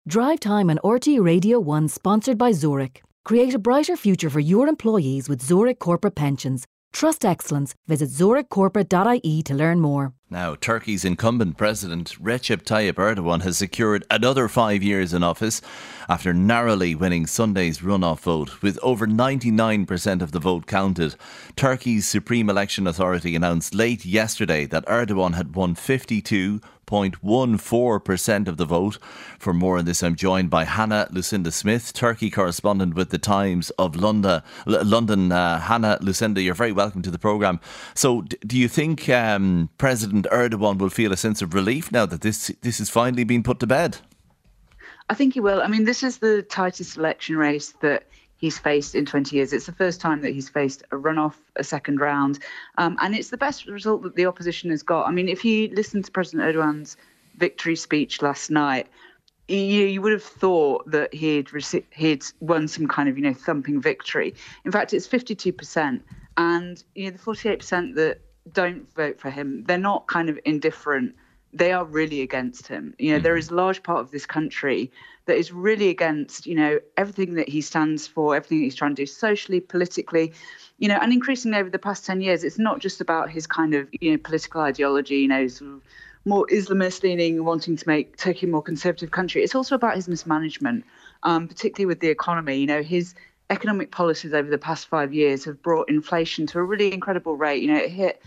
Drive Time on RT Radio 1, sponsored by Zurich. Create a brighter future for your employees with Zurich Corporate Pensions. Trust excellence. Visit zurichcorporate.ie to learn more. Now, Turkey's incumbent president, Recep Tayyip Erdogan, has secured another 5 years in office after narrowly winning Sunday's runoff vote. With over 99% of the vote counted, Turkey's Supreme Election Authority announced late yesterday that Erdogan had won 52.14% of the vote. For more on this, I'm joined by Hannah Lucinda Smith, Turkey correspondent with the Times of London. Hannah Lucinda, you're very welcome to the programme. So do you think President Erdogan will feel a sense of relief now that this has finally been put to bed? I think he will. I mean, this is the tightest election race that he's faced in 20 years. It's the first time that he's faced a runoff, a second round, and it's the best result that the opposition has got. I mean, if you listen to President Erdogan's victory speech last night, you would have thought that he'd won some kind of, thumping victory. In fact, it's 52%, and the 48% that don't vote for him, they're not kind of indifferent. They are really against him. There is a large part of this country that is really against, everything that he stands for, everything that he's trying to do socially, politically, and increasingly over the past 10 years, it's not just about his kind of, political ideology, sort of more Islamist leaning, wanting to make Turkey a more conservative country. It's also about his mismanagement, particularly with the economy. His economic policies over the past 5 years have brought inflation to a really incredible rate. It hit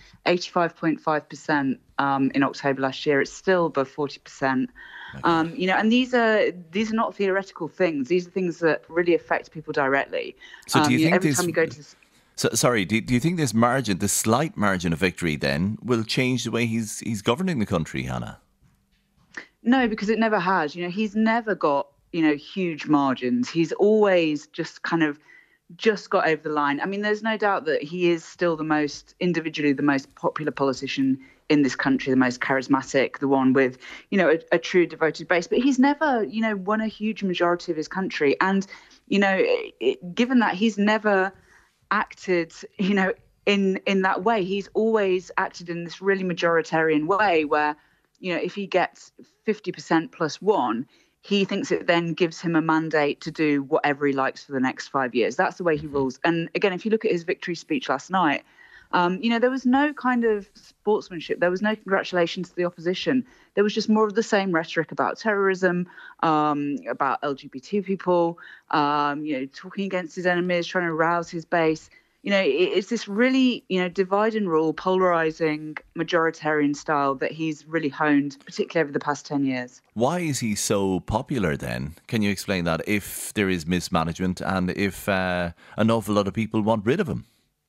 85.5% in October last year. It's still above 40%. Okay. And these are not theoretical things. These are things that really affect people directly. So do you think every time you go to this... do you think this margin, this slight margin of victory then, will change the way he's governing the country, Hannah? No, because it never has. He's never got huge margins. He's always just got over the line. I mean, there's no doubt that he is still individually the most popular politician in this country, the most charismatic, the one with, a true devoted base. But he's never, won a huge majority of his country. And, given that he's never acted, in that way, he's always acted in this really majoritarian way where, if he gets 50% plus one, he thinks it then gives him a mandate to do whatever he likes for the next 5 years. That's the way he rules. And again, if you look at his victory speech last night, there was no kind of sportsmanship. There was no congratulations to the opposition. There was just more of the same rhetoric about terrorism, about LGBT people, talking against his enemies, trying to rouse his base. It's this really, divide and rule, polarising, majoritarian style that he's really honed, particularly over the past 10 years. Why is he so popular then? Can you explain that, if there is mismanagement and if an awful lot of people want rid of him?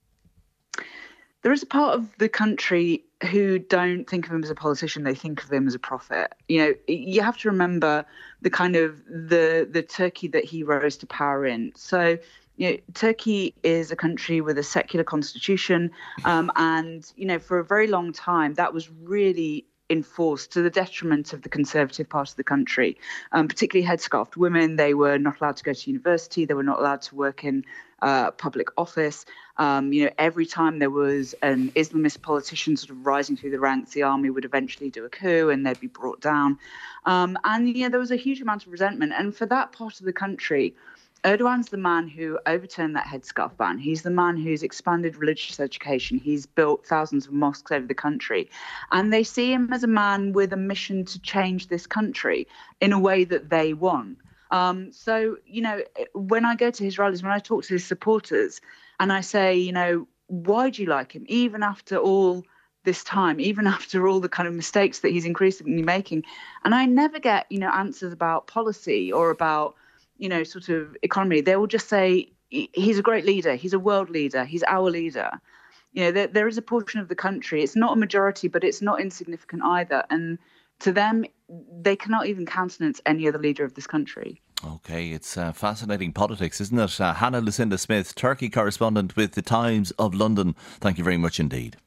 There is a part of the country who don't think of him as a politician, they think of him as a prophet. You have to remember the kind of the Turkey that he rose to power in. So, Turkey is a country with a secular constitution, and for a very long time that was really enforced to the detriment of the conservative part of the country, particularly headscarfed women. They were not allowed to go to university. They were not allowed to work in public office. Every time there was an Islamist politician sort of rising through the ranks, the army would eventually do a coup and they'd be brought down. And there was a huge amount of resentment. And for that part of the country, Erdogan's the man who overturned that headscarf ban. He's the man who's expanded religious education. He's built thousands of mosques over the country. And they see him as a man with a mission to change this country in a way that they want. So, when I go to his rallies, when I talk to his supporters and I say, why do you like him? Even after all this time, even after all the kind of mistakes that he's increasingly making. And I never get, answers about policy or about, sort of economy. They will just say, he's a great leader. He's a world leader. He's our leader. There is a portion of the country. It's not a majority, but it's not insignificant either. And to them, they cannot even countenance any other leader of this country. OK, it's fascinating politics, isn't it? Hannah Lucinda Smith, Turkey correspondent with the Times of London. Thank you very much indeed.